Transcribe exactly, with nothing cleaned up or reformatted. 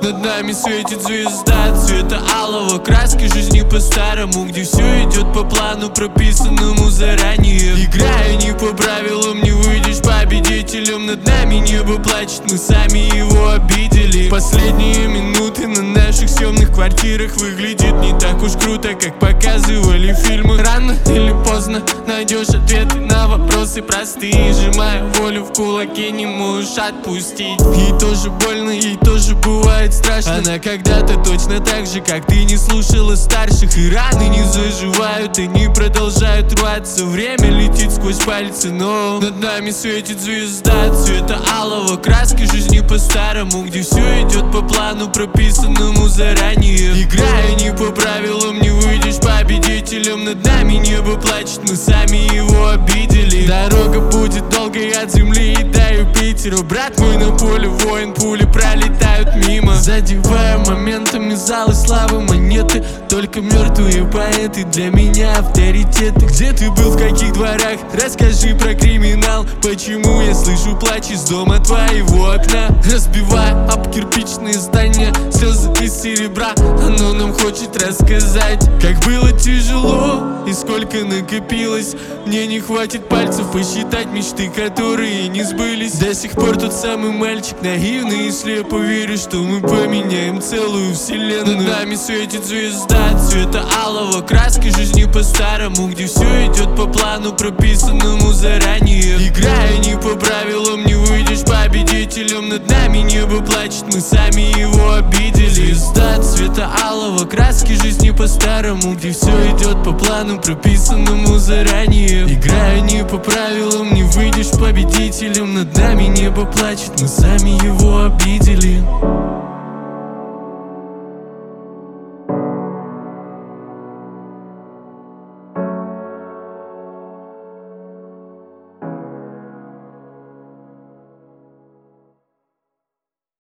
Над нами светит звезда цвета алого, краски жизни по-старому, где все идет по плану, прописанному заранее. Играя не по правилам, не выйдешь победителем. Над нами небо плачет, мы сами его обидели. Последние минуты на наших съемных квартирах выглядит не так уж круто, как показывали фильмы. Рано или поздно найдешь ответы на вопросы простые. Сжимая волю в кулаке, не можешь отпустить. Ей тоже больно, ей тоже бывает страшно. Она когда-то точно так же, как ты, не слушала старших. И раны не заживают, и не продолжают рваться. Время летит сквозь пальцы, но над нами светит звезда цвета алого, краски жизни по-старому, где все идет по плану, прописанному заранее. Играя не по правилам, не выйдешь победителем. Над нами небо плачет, мы сами его обидели. Дорога будет долгой от земли и до Юпитера. Брат мой на поле воин, пули пролетают мимо, задевая моментами залы славы монеты. Только мертвые поэты для меня авторитеты. Где ты был, в каких дворах? Расскажи про криминал. Почему я слышу плач из дома твоего окна? Разбивая об кирпичные здания слезы из серебра. Оно нам хочет рассказать, как было тяжело и сколько накопилось. Мне не хватит пальцев посчитать мечты, которые не сбылись. До сих пор тот самый мальчик, наивный и слепо верю, что мы поменяем целую вселенную. Над нами светит звезда цвета алого, краски жизни по-старому, где все идет по плану, прописанному заранее. Играя не по правилам, не выйдешь победителем. Над нами небо плачет, мы сами его обидели. Звезда цвета алого, краски жизни по-старому, где все идет по плану, прописанному заранее. Играя не по правилам, не выйдешь победителем. Над нами небо плачет, мы сами его обидели.